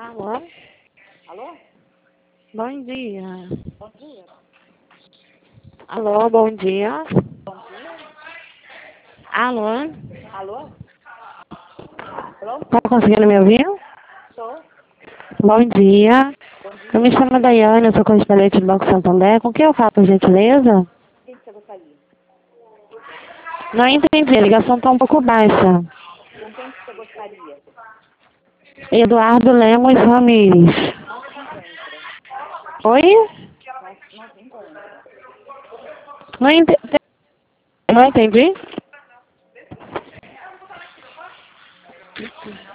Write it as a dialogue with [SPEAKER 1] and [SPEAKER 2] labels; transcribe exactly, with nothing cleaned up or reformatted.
[SPEAKER 1] Alô?
[SPEAKER 2] Alô?
[SPEAKER 1] Bom dia.
[SPEAKER 2] Bom dia.
[SPEAKER 1] Alô, bom dia.
[SPEAKER 2] Bom dia.
[SPEAKER 1] Alô?
[SPEAKER 2] Alô? Alô?
[SPEAKER 1] Tá conseguindo me ouvir?
[SPEAKER 2] Estou.
[SPEAKER 1] Bom dia.
[SPEAKER 2] Bom
[SPEAKER 1] Eu me
[SPEAKER 2] dia.
[SPEAKER 1] chamo Daiane, eu sou correspondente do Banco Santander. Com quem eu falo, por gentileza?
[SPEAKER 2] Quem que você gostaria?
[SPEAKER 1] Não entendi, a ligação está um pouco baixa.
[SPEAKER 2] Com quem que você gostaria?
[SPEAKER 1] Eduardo Lemos Ramires.
[SPEAKER 2] Não se encontra.
[SPEAKER 1] Oi?
[SPEAKER 2] Não, não se encontra.
[SPEAKER 1] Não entendi. Não entendi?